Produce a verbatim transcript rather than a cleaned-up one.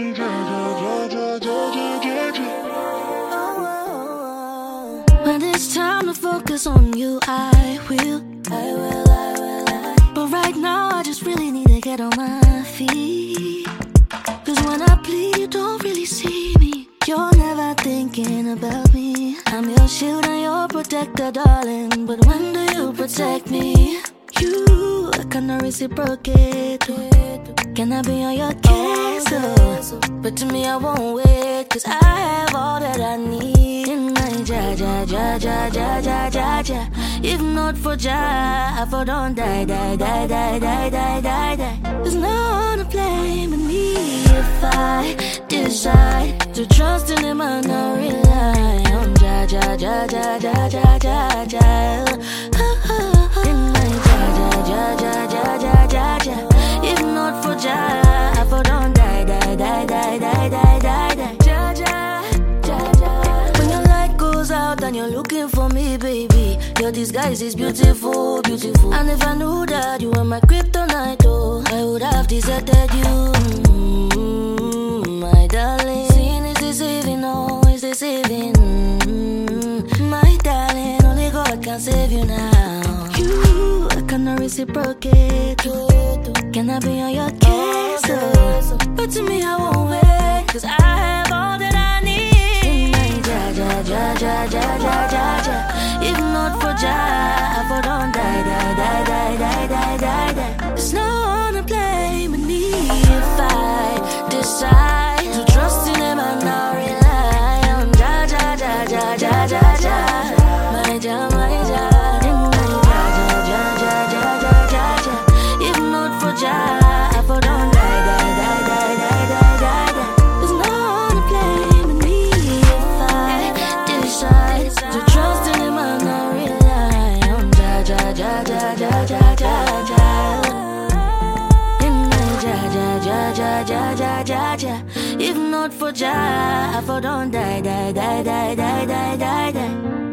When it's time to focus on you, I will. I will, I will, I. But right now, I just really need to get on my feet. Cause when I plead, you don't really see me. You're never thinking about me. I'm your shield and your protector, darling. But when do you protect me? You, I cannot reciprocate. Can I be on your case? Oh, but to me I won't wait. Cause I have all that I need in my ja ja ja ja ja ja ja ja. If not for ja, I for don't die, die, die, die, die, die, die, die. There's no one to blame but me. If I decide to trust in him and not rely on ja ja ja ja ja ja ja ja. In my ja ja ja ja ja ja ja ja. If not for ja, I for don't die, die, die, die, die, die, die, die. Ja ja ja ja. When your light goes out and you're looking for me, baby, your disguise is beautiful, beautiful. And if I knew that you were my kryptonite, oh, I would have deserted you, mm, my darling. Sin is deceiving, oh, it's deceiving, mm, my darling. Only God can save you now. You, I cannot reciprocate. Can I be on your case? Oh, but to me I won't wait. Cause I have all that I need in my ja ja ja ja ja ja ja ja. If not for ja, I for don't die, die, die, die, die, die, die, die. There's no one to blame but me. If I decide to trust in him and not rely on ja ja ja ja ja ja ja. My ja, my ja, in my ja ja ja ja ja ja ja ja. If not for ja, I for don't die, die, die, die, die, die, die, die. There's no one to blame but me. If I decide to trust in him and not rely on ja ja ja ja ja ja ja ja. In my ja ja ja ja ja ja ja ja. If not for ja, I for don't die, die, die, die, die, die, die, die.